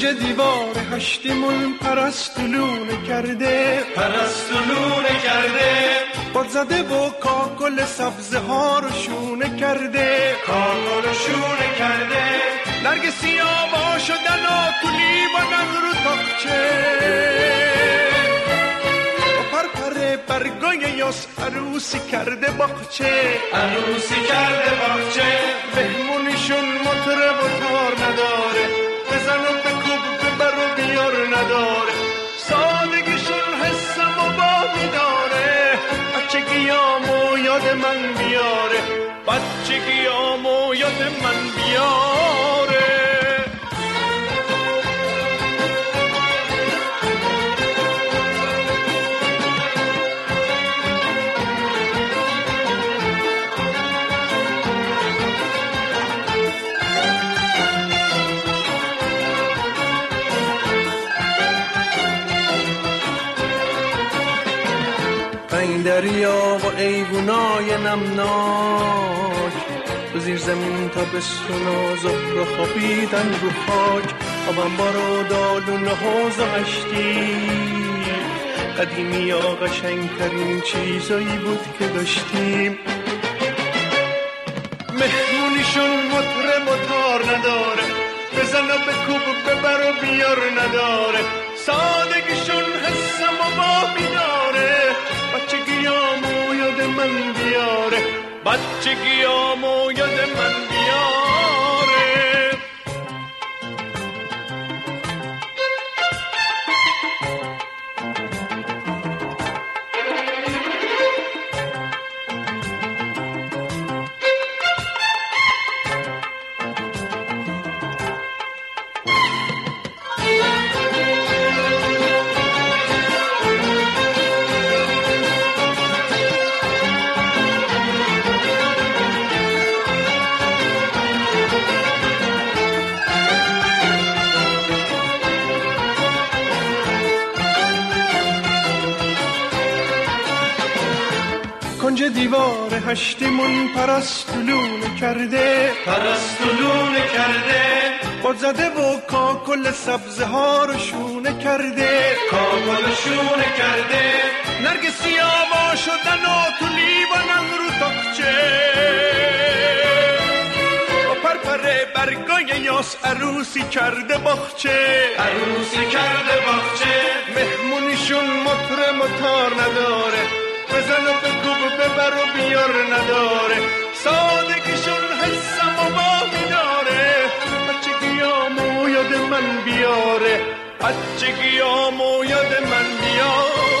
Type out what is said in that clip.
کنج دیوار هشتیمون پرستولونه کرده، پرستولونه کرده. باد زده و کاکل سبزه ها رو شونه کرده، کاکل شونه کرده. نرگسی آوا شدن و کلی بادن رو تاقچه، و پرپره برگای یاس عروسی کرده باغچه، عروسی کرده باغچه. مهمونیشون مطرب و تار نداره، بزن و بکوب ببر و بیار نداره، سادگیشون حسم و باقی داره، بچگیامو یاد من بیاره، بچگیامو یاد من بیاره. این دریا و ایوونای نمناک، تو زیر زمین تا به سونا زهر خوابیدن رو خاک، آبنبار و دالونه حوض و هشتی، قدیمی ها قشنگترین چیزایی بود که داشتیم. مهمونیشون مطرب و تار نداره، بزن و بکوب ببر و بیار نداره، سادگیشون حسم و باقی داره، بچگیامو یاد من بیاره، بچگیامو یاد من بیاره. کنج دیوار هشتیمون پرستولونه کرده، پرستولونه کرده. باد زده و کاکل سبزه ها رو شونه کرده، کاکل شونه کرده. نرگسی آوا شدن و تو لیوانن رو تاقچه، و پرپره برگای یاس عروسی کرده باغچه، عروسی کرده باغچه. مهمونیشون مطرب و تار نداره، بزن و بکوب ببر و بیار نداره، سادگیشون حسم و باقی داره، بچگیامو یاد من بیاره، بچگیامو یاد من بیاره.